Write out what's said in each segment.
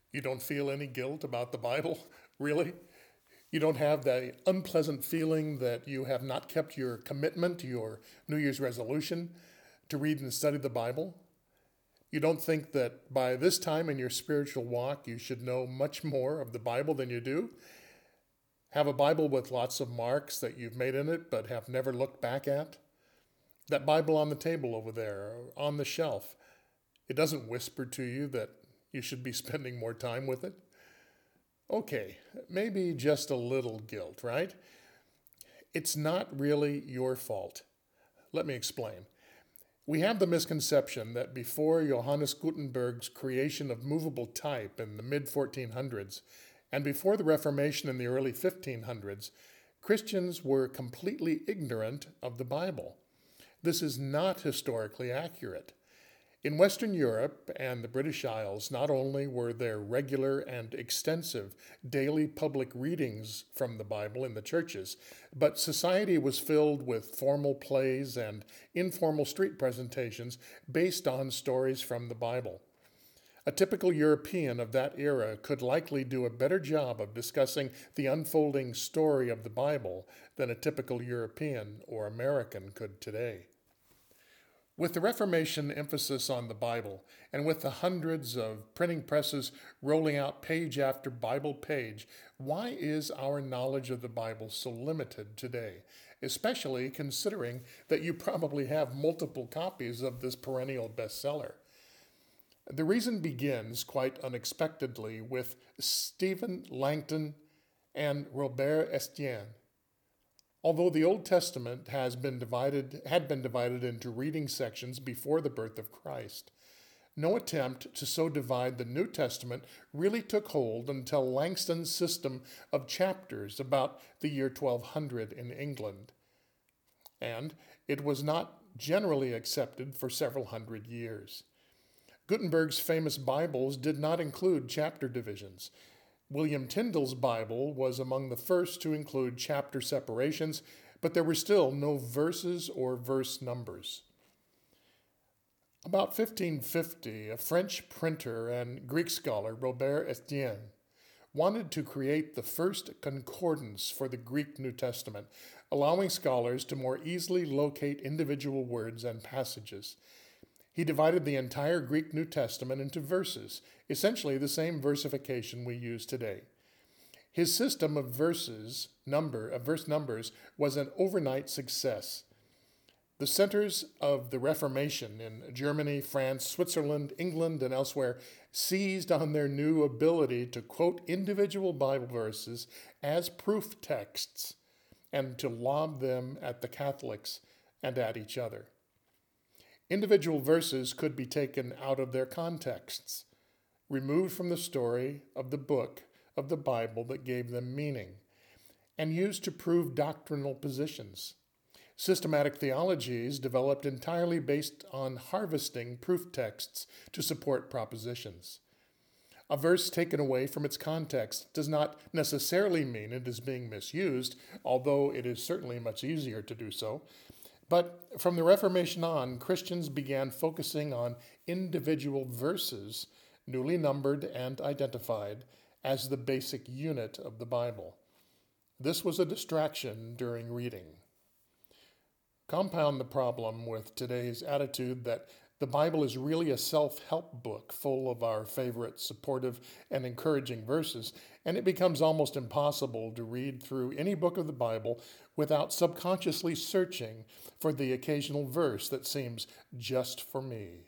You don't feel any guilt about the Bible? Really? You don't have the unpleasant feeling that you have not kept your commitment, your New Year's resolution to read and study the Bible? You don't think that by this time in your spiritual walk you should know much more of the Bible than you do? Have a Bible with lots of marks that you've made in it but have never looked back at? That Bible on the table over there, or on the shelf, it doesn't whisper to you that you should be spending more time with it? Okay, maybe just a little guilt, right? It's not really your fault. Let me explain. We have the misconception that before Johannes Gutenberg's creation of movable type in the mid 1400s and before the Reformation in the early 1500s, Christians were completely ignorant of the Bible. This is not historically accurate. In Western Europe and the British Isles, not only were there regular and extensive daily public readings from the Bible in the churches, but society was filled with formal plays and informal street presentations based on stories from the Bible. A typical European of that era could likely do a better job of discussing the unfolding story of the Bible than a typical European or American could today. With the Reformation emphasis on the Bible, and with the hundreds of printing presses rolling out page after Bible page, why is our knowledge of the Bible so limited today, especially considering that you probably have multiple copies of this perennial bestseller? The reason begins quite unexpectedly with Stephen Langton and Robert Estienne. Although the Old Testament had been divided into reading sections before the birth of Christ, no attempt to so divide the New Testament really took hold until Langston's system of chapters about the year 1200 in England. And it was not generally accepted for several hundred years. Gutenberg's famous Bibles did not include chapter divisions. William Tyndale's Bible was among the first to include chapter separations, but there were still no verses or verse numbers. About 1550, a French printer and Greek scholar, Robert Estienne, wanted to create the first concordance for the Greek New Testament, allowing scholars to more easily locate individual words and passages. He divided the entire Greek New Testament into verses, essentially the same versification we use today. His system of verse numbers was an overnight success. The centers of the Reformation in Germany, France, Switzerland, England, and elsewhere seized on their new ability to quote individual Bible verses as proof texts and to lob them at the Catholics and at each other. Individual verses could be taken out of their contexts, removed from the story of the book of the Bible that gave them meaning, and used to prove doctrinal positions. Systematic theologies developed entirely based on harvesting proof texts to support propositions. A verse taken away from its context does not necessarily mean it is being misused, although it is certainly much easier to do so. But from the Reformation on, Christians began focusing on individual verses, newly numbered and identified, as the basic unit of the Bible. This was a distraction during reading. Compound the problem with today's attitude that the Bible is really a self-help book full of our favorite supportive and encouraging verses, and it becomes almost impossible to read through any book of the Bible without subconsciously searching for the occasional verse that seems just for me.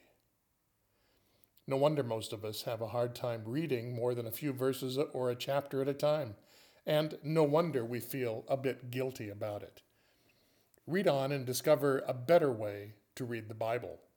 No wonder most of us have a hard time reading more than a few verses or a chapter at a time, and no wonder we feel a bit guilty about it. Read on and discover a better way to read the Bible.